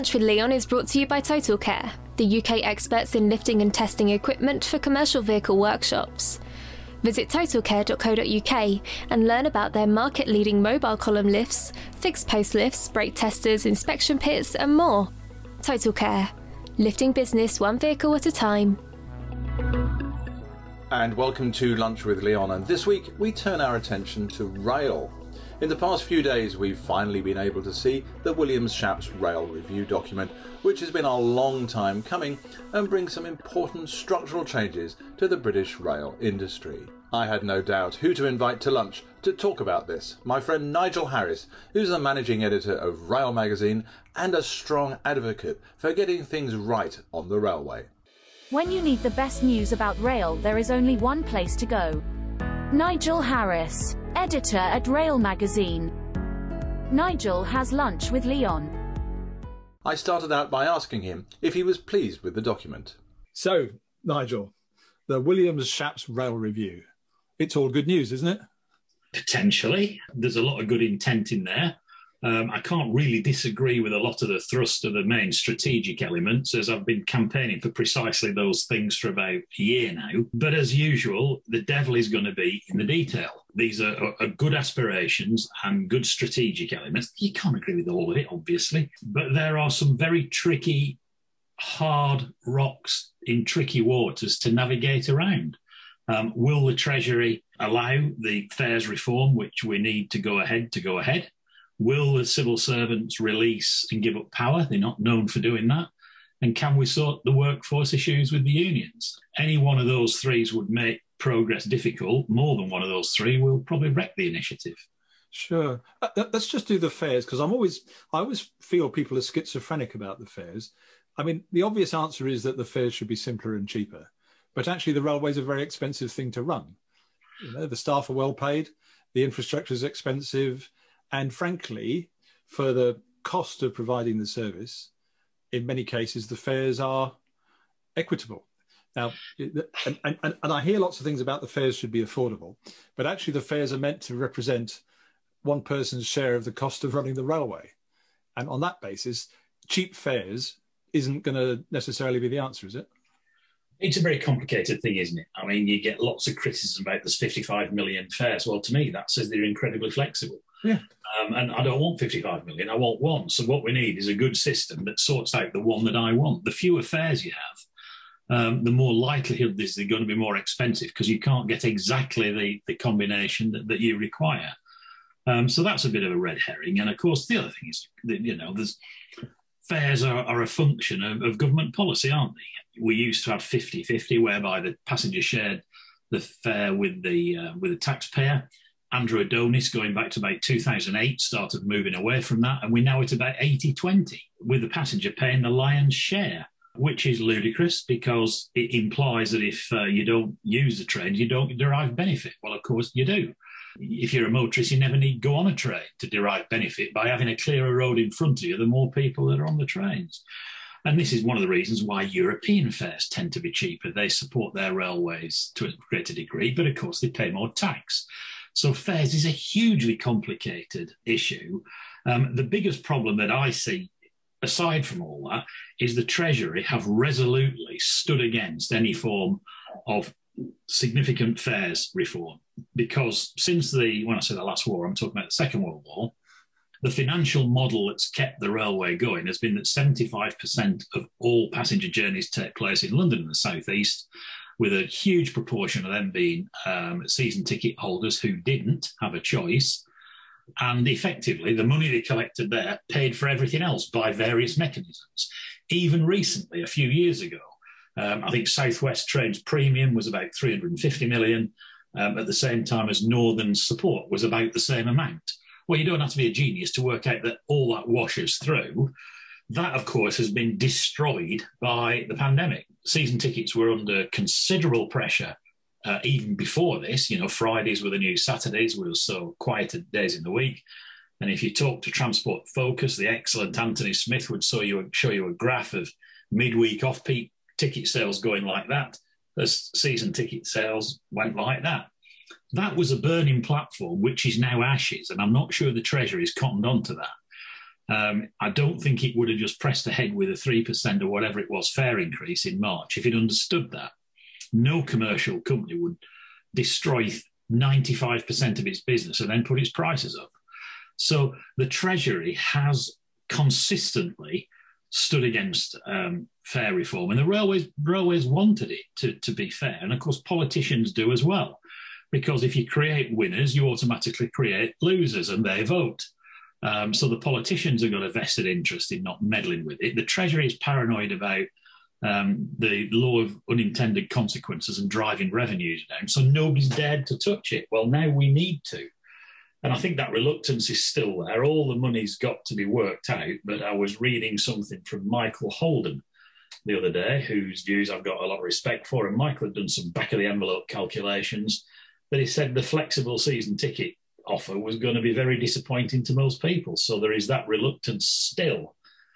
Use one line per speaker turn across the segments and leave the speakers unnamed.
Lunch with Leon is brought to you by TotalCare, the UK experts in lifting and testing equipment for commercial vehicle workshops. Visit totalcare.co.uk and learn about their market-leading mobile column lifts, fixed post lifts, brake testers, inspection pits and more. TotalCare, lifting business one vehicle at a time.
And welcome to Lunch with Leon, and this week we turn our attention to rail. In the past few days we've finally been able to see the Williams-Shapps Rail Review document, which has been a long time coming and brings some important structural changes to the British rail industry. I had no doubt who to invite to lunch to talk about this. My friend Nigel Harris, who's the managing editor of Rail magazine and a strong advocate for getting things right on the railway.
When you need the best news about rail, there is only one place to go. Nigel Harris, editor at Rail magazine. Nigel has lunch with Leon.
I started out by asking him if he was pleased with the document.
So, Nigel, the Williams-Shapps Rail Review. It's all good news, isn't it?
Potentially. There's a lot of good intent in there. I can't really disagree with a lot of the thrust of the main strategic elements, as I've been campaigning for precisely those things for about a year now. But as usual, the devil is going to be in the detail. These are good aspirations and good strategic elements. You can't agree with all of it, obviously, but there are some very tricky, hard rocks in tricky waters to navigate around. Will the Treasury allow the fares reform, which we need to go ahead? Will the civil servants release and give up power? They're not known for doing that. And can we sort the workforce issues with the unions? Any one of those three would make progress difficult. More than one of those three will probably wreck the initiative.
Sure. Let's just do the fares, because I always feel people are schizophrenic about the fares. I mean, the obvious answer is that the fares should be simpler and cheaper. But actually, the railway is a very expensive thing to run. You know, the staff are well paid, the infrastructure is expensive, and frankly, for the cost of providing the service, in many cases, the fares are equitable. Now, and I hear lots of things about the fares should be affordable, but actually the fares are meant to represent one person's share of the cost of running the railway. And on that basis, cheap fares isn't going to necessarily be the answer, is it?
It's a very complicated thing, isn't it? I mean, you get lots of criticism about there's 55 million fares. Well, to me, that says they're incredibly flexible.
Yeah.
And I don't want 55 million, I want one. So what we need is a good system that sorts out the one that I want. The fewer fares you have, the more likelihood is they're going to be more expensive, because you can't get exactly the combination that you require. So that's a bit of a red herring. And of course, the other thing is that, you know, fares are a function of government policy, aren't they? We used to have 50-50, whereby the passenger shared the fare with the taxpayer. Andrew Adonis, going back to about 2008, started moving away from that, and we're now at about 80-20, with the passenger paying the lion's share, which is ludicrous because it implies that if you don't use the train, you don't derive benefit. Well, of course you do. If you're a motorist, you never need go on a train to derive benefit. By having a clearer road in front of you, the more people that are on the trains. And this is one of the reasons why European fares tend to be cheaper. They support their railways to a greater degree, but of course they pay more tax. So fares is a hugely complicated issue. The biggest problem that I see, aside from all that, is the Treasury have resolutely stood against any form of significant fares reform. Because since when I say the last war, I'm talking about the Second World War, the financial model that's kept the railway going has been that 75% of all passenger journeys take place in London and the South East, with a huge proportion of them being season ticket holders who didn't have a choice. And effectively, the money they collected there paid for everything else by various mechanisms. Even recently, a few years ago, I think South West Trains premium was about 350 million, at the same time as Northern support was about the same amount. Well, you don't have to be a genius to work out that all that washes through. That, of course, has been destroyed by the pandemic. Season tickets were under considerable pressure even before this. You know, Fridays were the new Saturdays, were so quieter days in the week. And if you talk to Transport Focus, the excellent Anthony Smith would show you a graph of midweek off-peak ticket sales going like that, as season ticket sales went like that. That was a burning platform, which is now ashes, and I'm not sure the Treasury's cottoned onto that. I don't think it would have just pressed ahead with a 3% or whatever it was fare increase in March if it understood that. No commercial company would destroy 95% of its business and then put its prices up. So the Treasury has consistently stood against fare reform, and the railways wanted it to be fair. And of course, politicians do as well, because if you create winners, you automatically create losers, and they vote. So the politicians have got a vested interest in not meddling with it. The Treasury is paranoid about the law of unintended consequences and driving revenues down, so nobody's dared to touch it. Well, now we need to. And I think that reluctance is still there. All the money's got to be worked out. But I was reading something from Michael Holden the other day, whose views I've got a lot of respect for. And Michael had done some back-of-the-envelope calculations. But he said the flexible season ticket offer was going to be very disappointing to most people. So there is that reluctance still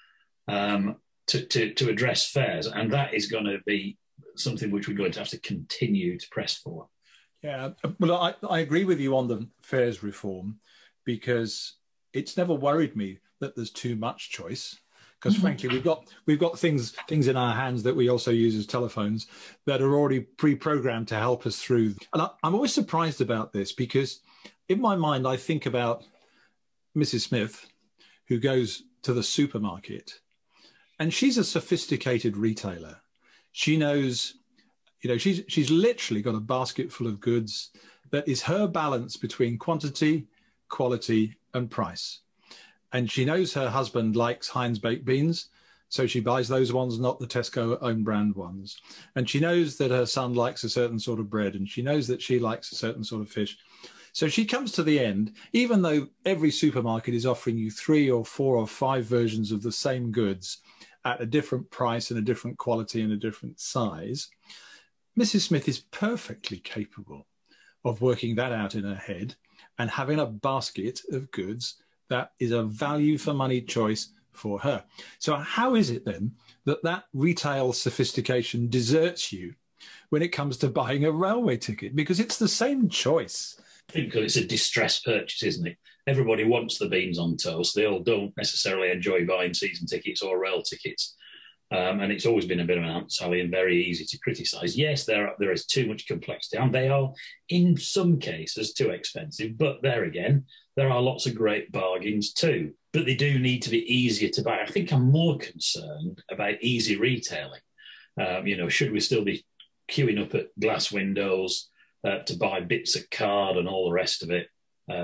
to address fares. And that is going to be something which we're going to have to continue to press for.
Yeah, well, I agree with you on the fares reform, because it's never worried me that there's too much choice. Because frankly, we've got things in our hands that we also use as telephones that are already pre-programmed to help us through. And I'm always surprised about this, because in my mind, I think about Mrs. Smith, who goes to the supermarket, and she's a sophisticated retailer. She knows, you know, she's literally got a basket full of goods that is her balance between quantity, quality, and price. And she knows her husband likes Heinz baked beans, so she buys those ones, not the Tesco own brand ones. And she knows that her son likes a certain sort of bread, and she knows that she likes a certain sort of fish. So she comes to the end, even though every supermarket is offering you 3 or 4 or 5 versions of the same goods at a different price and a different quality and a different size, Mrs. Smith is perfectly capable of working that out in her head and having a basket of goods that is a value for money choice for her. So how is it then that retail sophistication deserts you when it comes to buying a railway ticket? Because it's the same choice.
I think it's a distress purchase, isn't it? Everybody wants the beans on toast. They all don't necessarily enjoy buying season tickets or rail tickets. And it's always been a bit of an Aunt Sally and very easy to criticise. Yes, there is too much complexity, and they are, in some cases, too expensive. But there again, there are lots of great bargains too. But they do need to be easier to buy. I think I'm more concerned about easy retailing. Should we still be queuing up at glass windows to buy bits of card and all the rest of it?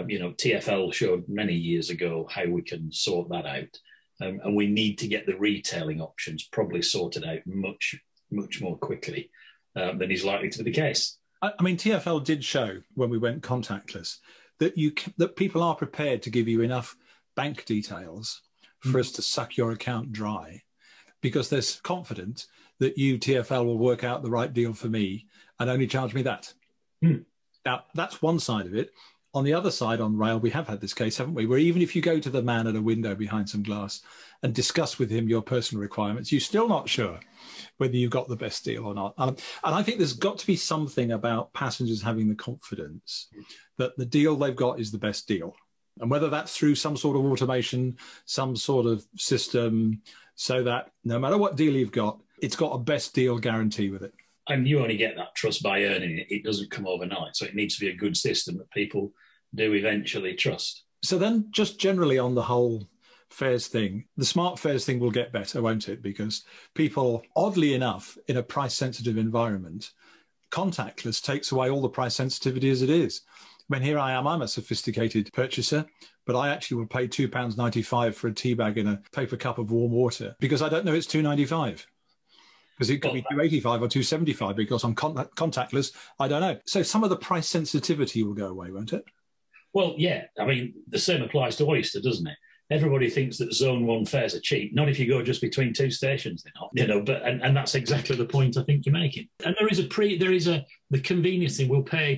TfL showed many years ago how we can sort that out. And we need to get the retailing options probably sorted out much, much more quickly than is likely to be the case.
I mean, TfL did show when we went contactless that people are prepared to give you enough bank details for us to suck your account dry, because they're confident that you, TfL, will work out the right deal for me and only charge me that. Now, that's one side of it. On the other side, on rail, we have had this case, haven't we, where even if you go to the man at a window behind some glass and discuss with him your personal requirements, you're still not sure whether you've got the best deal or not. And I think there's got to be something about passengers having the confidence that the deal they've got is the best deal. And whether that's through some sort of automation, some sort of system, so that no matter what deal you've got, it's got a best deal guarantee with it.
And you only get that trust by earning it. It doesn't come overnight. So it needs to be a good system that people do eventually trust.
So then just generally on the whole fares thing, the smart fares thing will get better, won't it? Because people, oddly enough, in a price-sensitive environment, contactless takes away all the price sensitivity as it is. I mean, here I am, I'm a sophisticated purchaser, but I actually will pay £2.95 for a tea bag and a paper cup of warm water because I don't know it's £2.95. Because it could be $2.85 or $2.75 because I'm contactless. I don't know. So some of the price sensitivity will go away, won't it?
Well, yeah. I mean, the same applies to Oyster, doesn't it? Everybody thinks that Zone 1 fares are cheap. Not if you go just between 2 stations, they're not. But and that's exactly the point I think you're making. And there is the convenience thing. We'll pay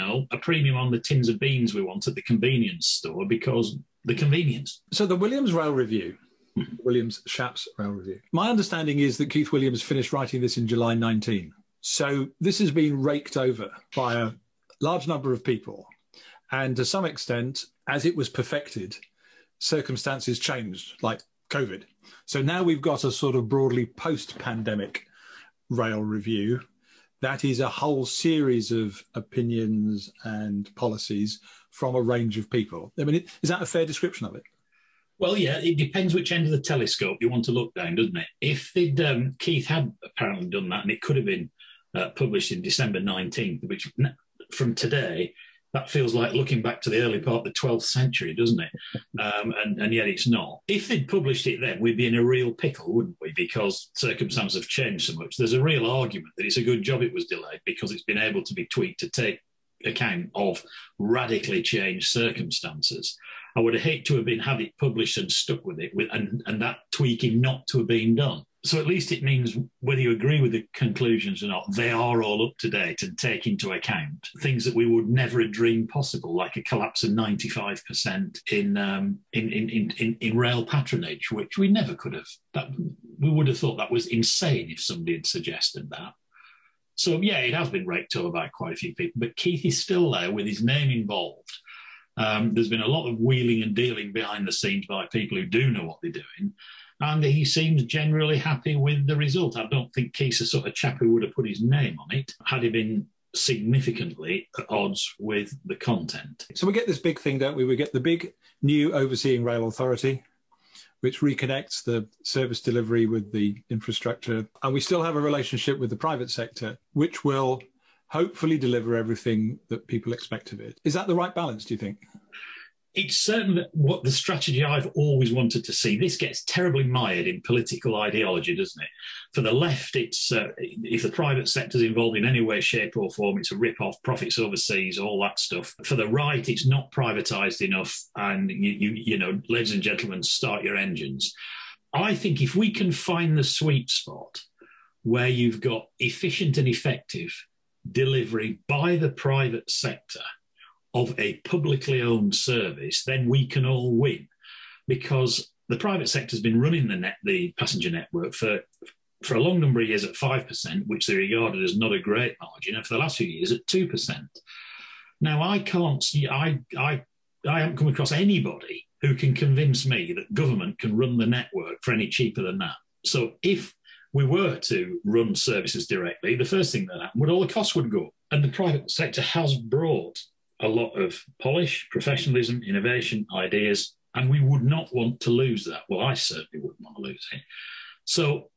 a premium on the tins of beans we want at the convenience store because the convenience.
So the Williams Rail Review. Williams Shapps Rail Review. My understanding is that Keith Williams finished writing this in July 19. So this has been raked over by a large number of people. And to some extent, as it was perfected, circumstances changed, like COVID. So now we've got a sort of broadly post-pandemic rail review. That is a whole series of opinions and policies from a range of people. I mean, is that a fair description of it?
Well, yeah, it depends which end of the telescope you want to look down, doesn't it? If Keith had apparently done that, and it could have been published in December 19th, which from today, that feels like looking back to the early part of the 12th century, doesn't it? And yet it's not. If they'd published it then, we'd be in a real pickle, wouldn't we? Because circumstances have changed so much. There's a real argument that it's a good job it was delayed because it's been able to be tweaked to take account of radically changed circumstances. I would have hated to have had it published and stuck with it, and that tweaking not to have been done. So at least it means whether you agree with the conclusions or not, they are all up to date and take into account things that we would never have dreamed possible, like a collapse of 95% in rail patronage, which we never could have. We would have thought that was insane if somebody had suggested that. So yeah, it has been raked over by quite a few people, but Keith is still there with his name involved. There's been a lot of wheeling and dealing behind the scenes by people who do know what they're doing. And he seems generally happy with the result. I don't think Keith's the sort of chap who would have put his name on it had he been significantly at odds with the content.
So we get this big thing, don't we? We get the big new overseeing rail authority, which reconnects the service delivery with the infrastructure. And we still have a relationship with the private sector, which will hopefully deliver everything that people expect of it. Is that the right balance, do you think?
It's certainly what the strategy I've always wanted to see. This gets terribly mired in political ideology, doesn't it? For the left, it's if the private sector's involved in any way, shape or form, it's a rip-off, profits overseas, all that stuff. For the right, it's not privatised enough and, you know, ladies and gentlemen, start your engines. I think if we can find the sweet spot where you've got efficient and effective delivery by the private sector of a publicly owned service, then we can all win, because the private sector has been running the passenger network for a long number of years at 5%, which they regarded as not a great margin, and for the last few years at 2%. Now, I haven't come across anybody who can convince me that government can run the network for any cheaper than that. So if we were to run services directly, the first thing that happened would all the costs would go. And the private sector has brought a lot of polish, professionalism, innovation, ideas, and we would not want to lose that. Well, I certainly wouldn't want to lose it. So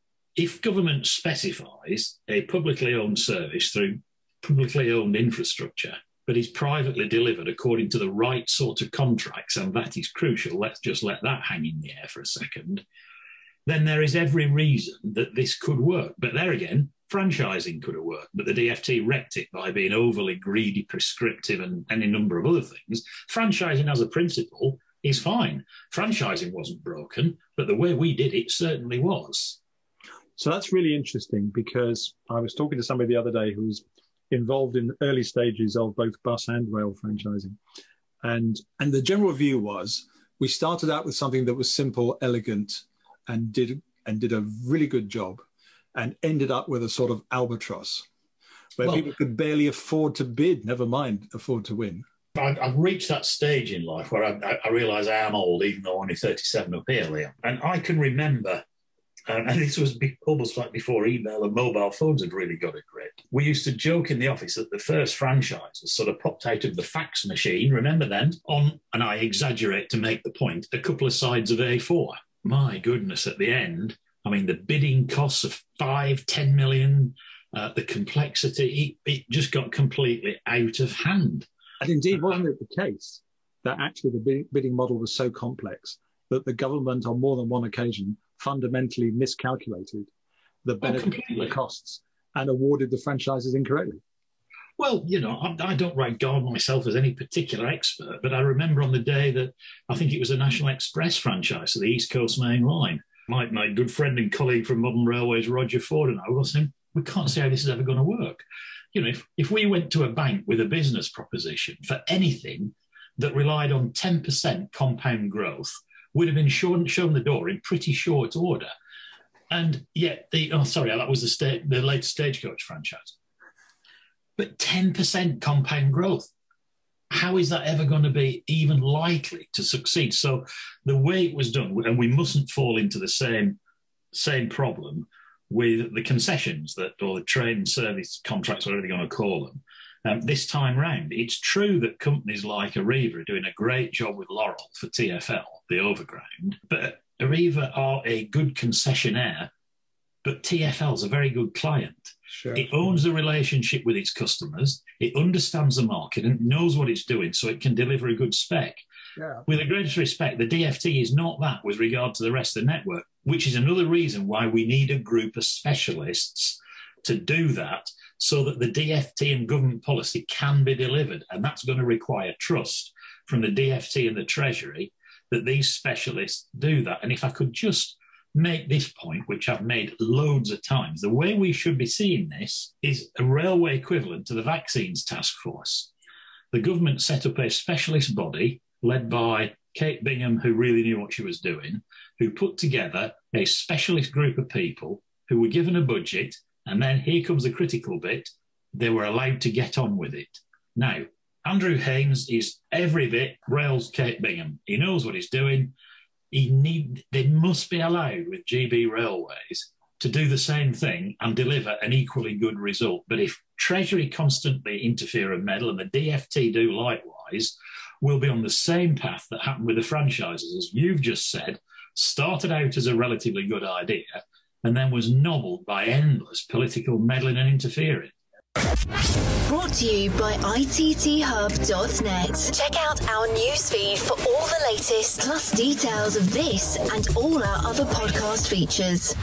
if government specifies a publicly owned service through publicly owned infrastructure, but is privately delivered according to the right sort of contracts, and that is crucial, let's just let that hang in the air for a second, then there is every reason that this could work. But there again, franchising could have worked, but the DfT wrecked it by being overly greedy, prescriptive, and any number of other things. Franchising as a principle is fine. Franchising wasn't broken, but the way we did it certainly was.
So that's really interesting, because I was talking to somebody the other day who was involved in early stages of both bus and rail franchising. And the general view was we started out with something that was simple, elegant, and did a really good job, and ended up with a sort of albatross where people could barely afford to bid, never mind afford to win.
I've reached that stage in life where I realise I am old, even though I'm only 37 up here, Liam. And I can remember, and this was almost like before email and mobile phones had really got a grip. We used to joke in the office that the first franchises sort of popped out of the fax machine, remember them, on, and I exaggerate to make the point, a couple of sides of A4. My goodness, at the end, I mean, the bidding costs of 5-10 million, the complexity, it just got completely out of hand.
And indeed, wasn't it the case that actually the bidding model was so complex that the government on more than one occasion fundamentally miscalculated the benefits and the costs and awarded the franchises incorrectly?
Well, you know, I don't regard myself as any particular expert, but I remember on the day that I think it was a National Express franchise, so the East Coast Main Line, my good friend and colleague from Modern Railways, Roger Ford, and I were saying, we can't see how this is ever going to work. You know, if we went to a bank with a business proposition for anything that relied on 10% compound growth, we'd have been shown the door in pretty short order. And yet, that was the latest Stagecoach franchise. But 10% compound growth. how is that ever going to be even likely to succeed? So the way it was done, and we mustn't fall into the same problem with the concessions or the train service contracts, whatever you're going to call them. This time round, it's true that companies like Arriva are doing a great job with Laurel for TfL, the overground, but Arriva are a good concessionaire, but TfL is a very good client.
Sure.
It owns the relationship with its customers, it understands the market and knows what it's doing, so it can deliver a good spec.
Yeah.
With the greatest respect, the DfT is not that with regard to the rest of the network, which is another reason why we need a group of specialists to do that, so that the DfT and government policy can be delivered. And that's going to require trust from the DfT and the Treasury that these specialists do that. And if I could just make this point, which I've made loads of times, the way we should be seeing this is a railway equivalent to the vaccines task force. The government set up a specialist body led by Kate Bingham, who really knew what she was doing, who put together a specialist group of people who were given a budget. And then here comes the critical bit. They were allowed to get on with it. Now, Andrew Haines is every bit Rail's Kate Bingham. He knows what he's doing. They must be allowed with GB Railways to do the same thing and deliver an equally good result. But if Treasury constantly interfere and meddle, and the DfT do likewise, we'll be on the same path that happened with the franchises, as you've just said, started out as a relatively good idea, and then was nobbled by endless political meddling and interfering.
Brought to you by itthub.net. Check out our newsfeed for all the latest, plus details of this and all our other podcast features.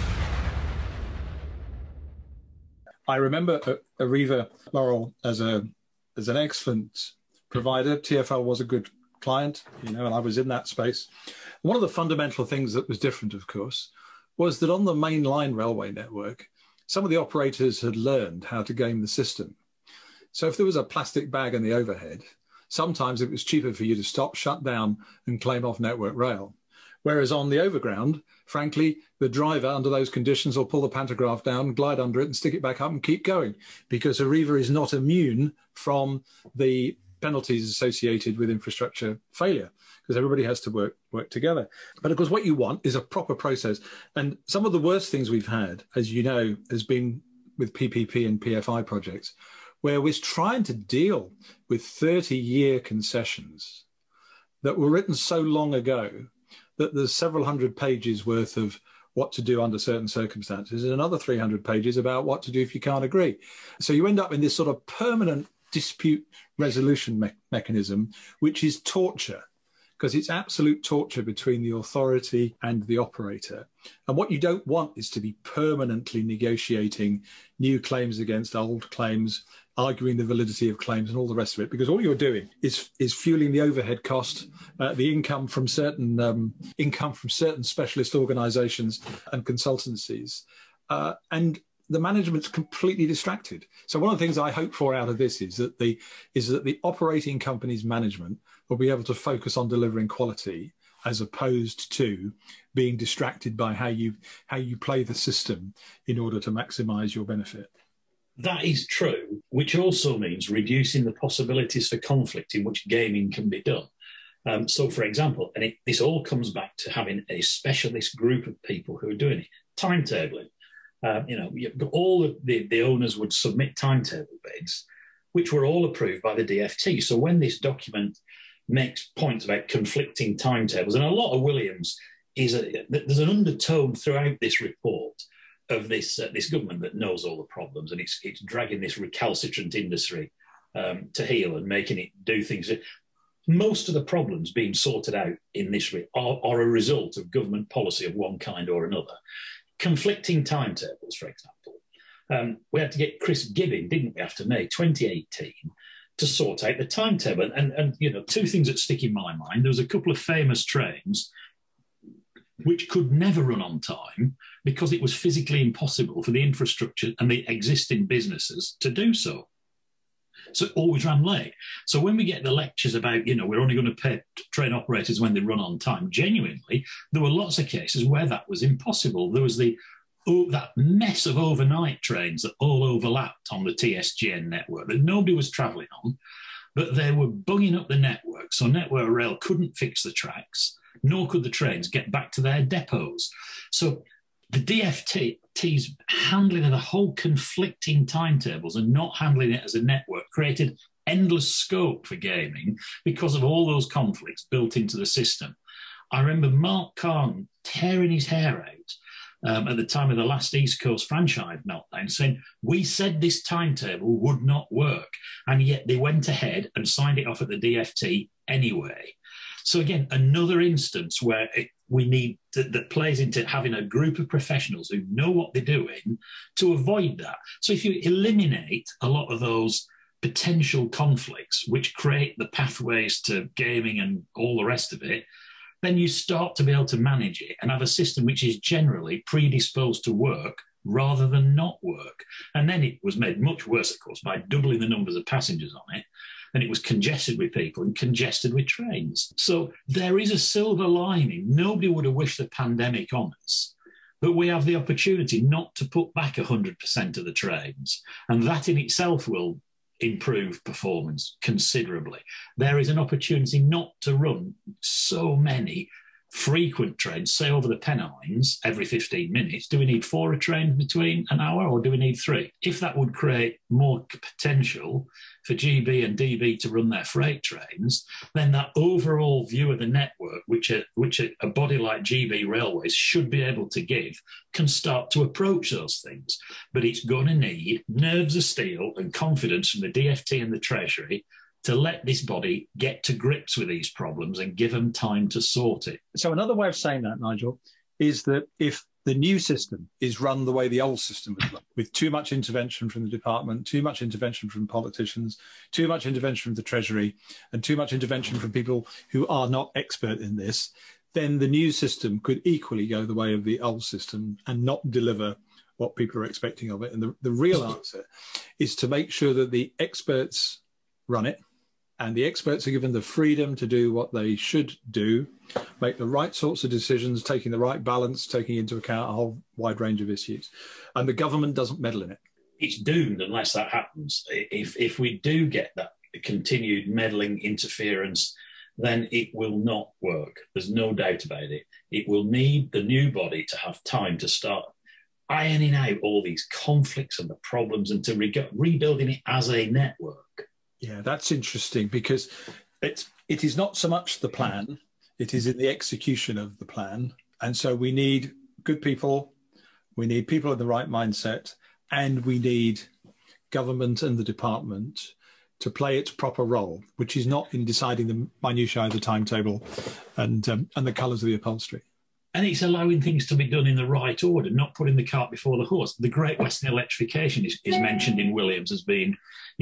I remember Arriva Laurel as an excellent provider. TfL was a good client, and I was in that space. One of the fundamental things that was different, of course, was that on the main line railway network, some of the operators had learned how to game the system. So if there was a plastic bag in the overhead, sometimes it was cheaper for you to stop, shut down and claim off Network Rail. Whereas on the overground, frankly, the driver under those conditions will pull the pantograph down, glide under it and stick it back up and keep going, because Arriva is not immune from the penalties associated with infrastructure failure, because everybody has to work together. But of course, what you want is a proper process. And some of the worst things we've had, as you know, has been with PPP and PFI projects, where we're trying to deal with 30-year concessions that were written so long ago that there's several hundred pages worth of what to do under certain circumstances and another 300 pages about what to do if you can't agree. So you end up in this sort of permanent dispute resolution mechanism, which is torture, because it's absolute torture between the authority and the operator. And what you don't want is to be permanently negotiating new claims against old claims, arguing the validity of claims and all the rest of it, because all you're doing is fueling the overhead cost, the income from certain specialist organisations and consultancies, and the management's completely distracted. So one of the things I hope for out of this is that the operating company's management will be able to focus on delivering quality, as opposed to being distracted by how you play the system in order to maximise your benefit.
That is true, which also means reducing the possibilities for conflict in which gaming can be done. So, for example, and this all comes back to having a specialist group of people who are doing it, timetabling. All the owners would submit timetable bids, which were all approved by the DfT. So when this document makes points about conflicting timetables, and a lot of Williams there's an undertone throughout this report of this government that knows all the problems, and it's dragging this recalcitrant industry to heel and making it do things. Most of the problems being sorted out in this are a result of government policy of one kind or another. Conflicting timetables, for example. We had to get Chris Gibbing, didn't we, after May 2018, to sort out the timetable. And two things that stick in my mind. There was a couple of famous trains which could never run on time because it was physically impossible for the infrastructure and the existing businesses to do so. So it always ran late. So when we get the lectures about, we're only going to pay train operators when they run on time, genuinely, there were lots of cases where that was impossible. There was that mess of overnight trains that all overlapped on the TSGN network that nobody was travelling on. but they were bunging up the network. So Network Rail couldn't fix the tracks, nor could the trains get back to their depots. So the DFT's handling of the whole conflicting timetables and not handling it as a network created endless scope for gaming because of all those conflicts built into the system. I remember Mark Carn tearing his hair out at the time of the last East Coast franchise meltdown, saying, we said this timetable would not work, and yet they went ahead and signed it off at the DFT anyway. So again, another instance where we need that plays into having a group of professionals who know what they're doing to avoid that. So if you eliminate a lot of those potential conflicts, which create the pathways to gaming and all the rest of it, then you start to be able to manage it and have a system which is generally predisposed to work rather than not work. And then it was made much worse, of course, by doubling the numbers of passengers on it. And it was congested with people and congested with trains. So there is a silver lining. Nobody would have wished the pandemic on us, but we have the opportunity not to put back 100% of the trains. And that in itself will improve performance considerably. There is an opportunity not to run so many frequent trains, say over the Pennines every 15 minutes. Do we need 4 a train between an hour, or do we need 3? If that would create more potential for GB and DB to run their freight trains, then that overall view of the network, which a body like GB Railways should be able to give, can start to approach those things. But it's going to need nerves of steel and confidence from the DFT and the Treasury to let this body get to grips with these problems and give them time to sort it.
So another way of saying that, Nigel, is that if the new system is run the way the old system was run, with too much intervention from the department, too much intervention from politicians, too much intervention from the Treasury, and too much intervention from people who are not expert in this, then the new system could equally go the way of the old system and not deliver what people are expecting of it. And the real answer is to make sure that the experts run it, and the experts are given the freedom to do what they should do, make the right sorts of decisions, taking the right balance, taking into account a whole wide range of issues. And the government doesn't meddle in it.
It's doomed unless that happens. If we do get that continued meddling interference, then it will not work. There's no doubt about it. It will need the new body to have time to start ironing out all these conflicts and the problems and to rebuilding it as a network.
Yeah, that's interesting, because it is not so much the plan, it is in the execution of the plan. And so we need good people, we need people in the right mindset, and we need government and the department to play its proper role, which is not in deciding the minutiae of the timetable and the colours of the upholstery.
And it's allowing things to be done in the right order, not putting the cart before the horse. The Great Western Electrification is mentioned in Williams as being,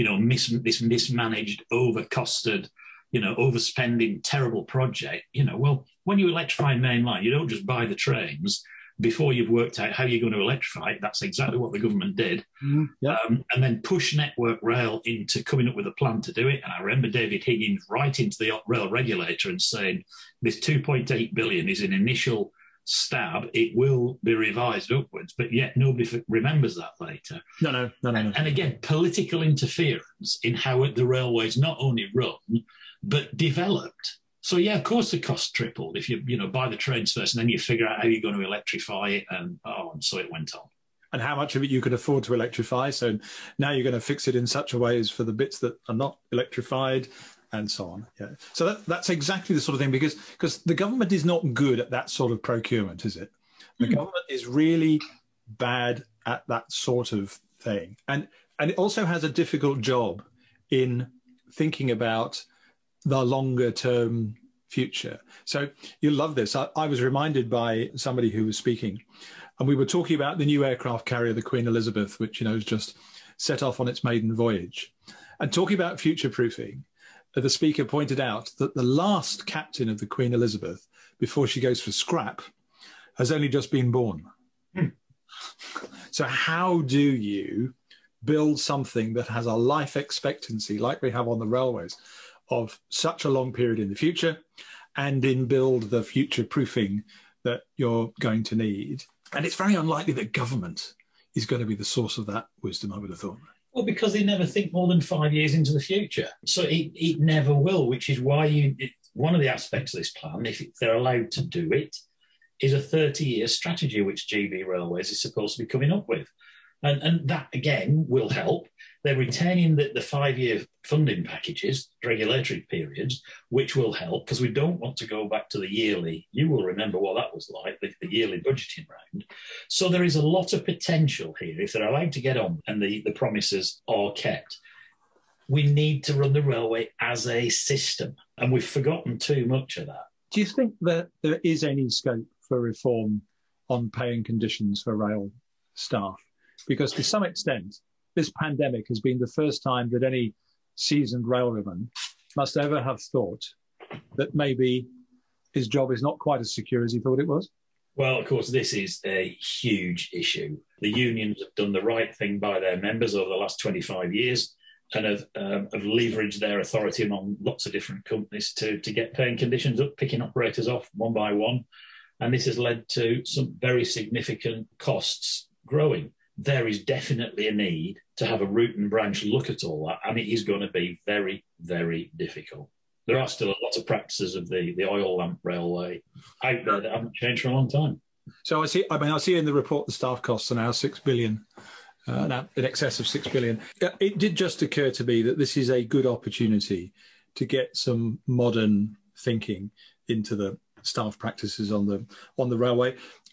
this mismanaged, overcosted, overspending, terrible project. Well, when you electrify a main line, you don't just buy the trains before you've worked out how you're going to electrify it. That's exactly what the government did.
Yeah.
And then push Network Rail into coming up with a plan to do it. And I remember David Higgins writing to the rail regulator and saying, this 2.8 billion is an initial stab. It will be revised upwards, but yet nobody remembers that later.
No.
And again, political interference in how the railways not only run, but developed. So yeah, of course the cost tripled if you buy the trains first and then you figure out how you're going to electrify it, and so it went on.
And how much of it you could afford to electrify. So now you're going to fix it in such a way as for the bits that are not electrified, and so on. Yeah. So that's exactly the sort of thing, because the government is not good at that sort of procurement, is it? The government is really bad at that sort of thing. And it also has a difficult job in thinking about the longer term future. So you'll love this. I was reminded by somebody who was speaking, and we were talking about the new aircraft carrier, the Queen Elizabeth, which, has just set off on its maiden voyage. And talking about future proofing, the speaker pointed out that the last captain of the Queen Elizabeth, before she goes for scrap, has only just been born. So how do you build something that has a life expectancy, like we have on the railways, of such a long period in the future, and in build the future proofing that you're going to need? And it's very unlikely that government is going to be the source of that wisdom, I would have thought.
Well, because they never think more than 5 years into the future. So it never will, which is why one of the aspects of this plan, if they're allowed to do it, is a 30-year strategy, which GB Railways is supposed to be coming up with. And that, again, will help. They're retaining the 5-year funding packages, regulatory periods, which will help because we don't want to go back to the yearly. You will remember what that was like, the yearly budgeting round. So there is a lot of potential here if they're allowed to get on and the promises are kept. We need to run the railway as a system, and we've forgotten too much of that.
Do you think that there is any scope for reform on pay and conditions for rail staff? Because to some extent, this pandemic has been the first time that any seasoned railwayman must ever have thought that maybe his job is not quite as secure as he thought it was.
Well, of course, this is a huge issue. The unions have done the right thing by their members over the last 25 years and have leveraged their authority among lots of different companies to get pay and conditions up, picking operators off one by one. And this has led to some very significant costs growing. There is definitely a need to have a root and branch look at all that, and it is going to be very, very difficult. There are still a lot of practices of the oil lamp railway out there that haven't changed for a long time.
So I see in the report the staff costs are now 6 billion, now in excess of 6 billion. It did just occur to me that this is a good opportunity to get some modern thinking into the staff practices on the railway.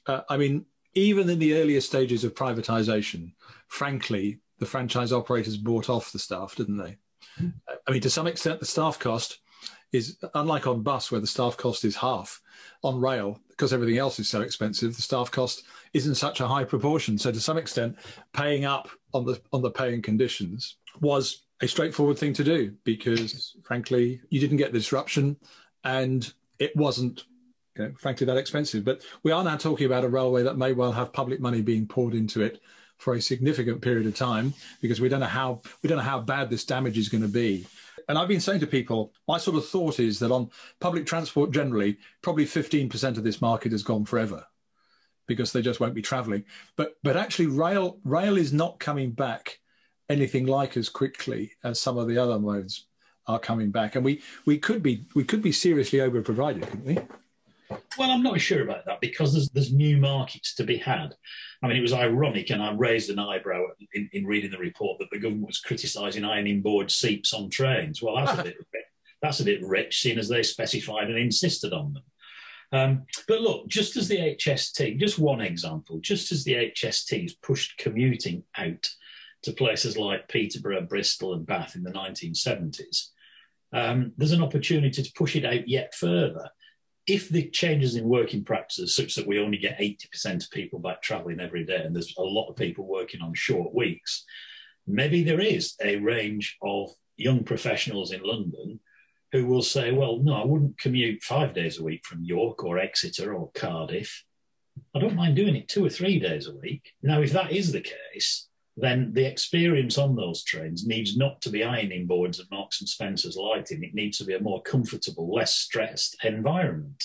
Even in the earlier stages of privatisation, frankly, the franchise operators bought off the staff, didn't they? To some extent, the staff cost is, unlike on bus where the staff cost is half, on rail, because everything else is so expensive, the staff cost isn't such a high proportion. So to some extent, paying up on the pay and conditions was a straightforward thing to do because, frankly, you didn't get the disruption and it wasn't frankly, that expensive. But we are now talking about a railway that may well have public money being poured into it for a significant period of time because we don't know how bad this damage is going to be. And I've been saying to people, my sort of thought is that on public transport generally, probably 15% of this market has gone forever because they just won't be travelling. But actually, rail is not coming back anything like as quickly as some of the other modes are coming back, and we could be seriously over-provided, couldn't we?
Well, I'm not sure about that because there's new markets to be had. It was ironic, and I raised an eyebrow in reading the report that the government was criticising ironing board seats on trains. Well, that's a bit rich, seeing as they specified and insisted on them. But look, just as the HST, just one example, just as the HSTs pushed commuting out to places like Peterborough, Bristol and Bath in the 1970s, there's an opportunity to push it out yet further. If the changes in working practices such that we only get 80% of people back travelling every day and there's a lot of people working on short weeks, maybe there is a range of young professionals in London who will say, well, no, I wouldn't commute 5 days a week from York or Exeter or Cardiff. I don't mind doing it 2 or 3 days a week. Now, if that is the case, then the experience on those trains needs not to be ironing boards and Marks and Spencer's lighting. It needs to be a more comfortable, less stressed environment.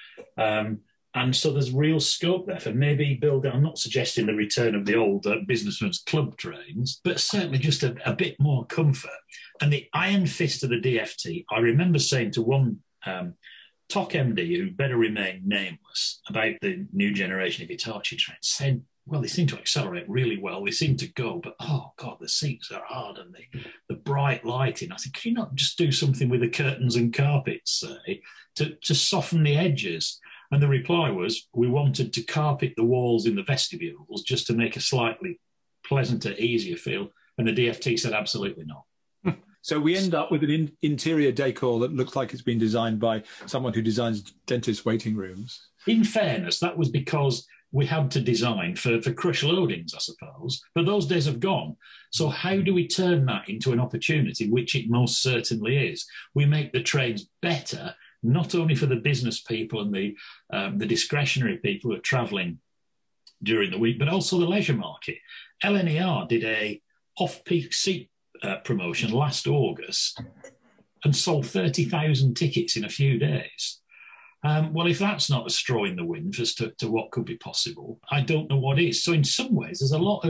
And so there's real scope there for maybe building, I'm not suggesting the return of the old businessman's club trains, but certainly just a bit more comfort. And the iron fist of the DfT, I remember saying to one TOC MD, who better remain nameless, about the new generation of Hitachi trains, said, well, they seem to accelerate really well. They seem to go, but oh God, the seats are hard and the bright lighting. I said, can you not just do something with the curtains and carpets, say, to soften the edges? And the reply was, we wanted to carpet the walls in the vestibules just to make a slightly pleasanter, easier feel. And the DfT said, absolutely not.
So we end up with an interior decor that looks like it's been designed by someone who designs dentist waiting rooms.
In fairness, that was because we had to design for crush loadings, I suppose, but those days have gone. So how do we turn that into an opportunity, which it most certainly is? We make the trains better, not only for the business people and the discretionary people who are travelling during the week, but also the leisure market. LNER did a off-peak seat promotion last August and sold 30,000 tickets in a few days. Well, if that's not a straw in the wind as to what could be possible, I don't know what is. So in some ways, there's a lot of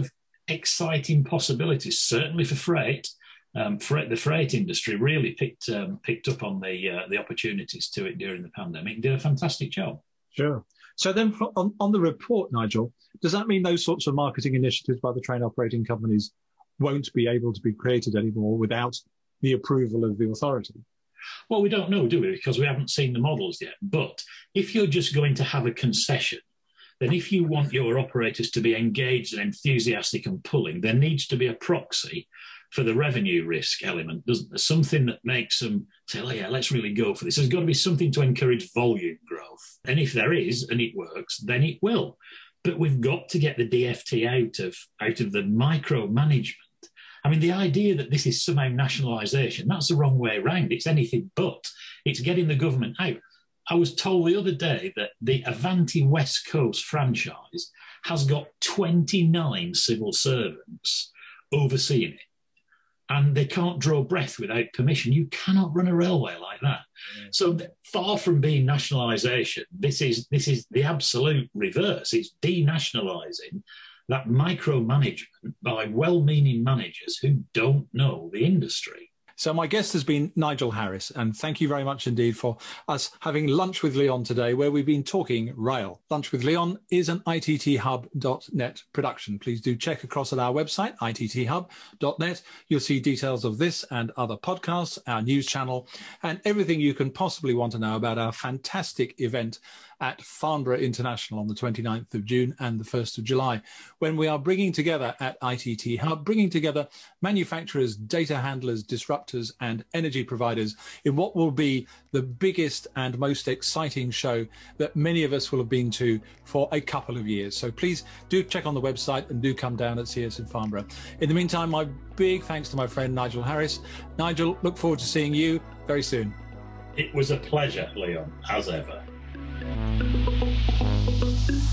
exciting possibilities, certainly for freight. The freight industry really picked up on the opportunities to it during the pandemic. Did a fantastic job.
Sure. So then on the report, Nigel, does that mean those sorts of marketing initiatives by the train operating companies won't be able to be created anymore without the approval of the authority?
Well, we don't know, do we? Because we haven't seen the models yet. But if you're just going to have a concession, then if you want your operators to be engaged and enthusiastic and pulling, there needs to be a proxy for the revenue risk element, doesn't there? Something that makes them say, oh, yeah, let's really go for this. There's got to be something to encourage volume growth. And if there is, and it works, then it will. But we've got to get the DfT out of the micromanagement. I mean, the idea that this is somehow nationalisation, that's the wrong way around. It's anything but. It's getting the government out. I was told the other day that the Avanti West Coast franchise has got 29 civil servants overseeing it. And they can't draw breath without permission. You cannot run a railway like that. So far from being nationalisation, this is the absolute reverse. It's denationalising that micromanagement by well-meaning managers who don't know the industry.
So my guest has been Nigel Harris, and thank you very much indeed for us having Lunch with Leon today, where we've been talking rail. Lunch with Leon is an itthub.net production. Please do check across at our website, itthub.net. You'll see details of this and other podcasts, our news channel, and everything you can possibly want to know about our fantastic event at Farnborough International on the 29th of June and the 1st of July, when we are bringing together at ITT Hub, bringing together manufacturers, data handlers, disruptors and energy providers in what will be the biggest and most exciting show that many of us will have been to for a couple of years. So please do check on the website and do come down and see us in Farnborough. In the meantime, my big thanks to my friend Nigel Harris. Nigel, look forward to seeing you very soon.
It was a pleasure, Leon, as ever.